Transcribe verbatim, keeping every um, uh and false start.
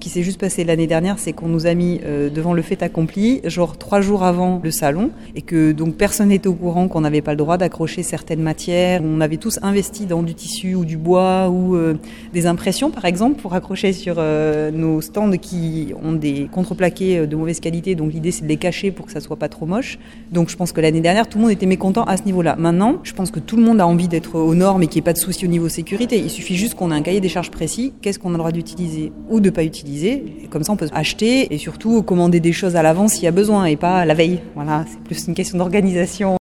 qui s'est juste passé l'année dernière, c'est qu'on nous a mis euh, devant le fait accompli, genre trois jours avant le salon, et que donc personne n'était au courant qu'on n'avait pas le droit d'accrocher certaines matières. On avait tous investi dans du tissu ou du bois ou euh, des impressions, par exemple, pour accrocher sur euh, nos stands qui ont des contreplaqués de mauvaise qualité. Donc l'idée, c'est de les cacher pour que ça soit pas trop moche. Donc je pense que l'année dernière, tout le monde était mécontent à ce niveau-là. Maintenant, je pense que tout le monde a envie d'être aux normes et qu'il n'y ait pas de souci au niveau sécurité. Il suffit juste qu'on ait un cahier des charges précis. Qu'est-ce qu'on a le droit d'utiliser ou de pas utiliser. Et comme ça, on peut acheter et surtout commander des choses à l'avance s'il y a besoin et pas la veille. Voilà, c'est plus une question d'organisation.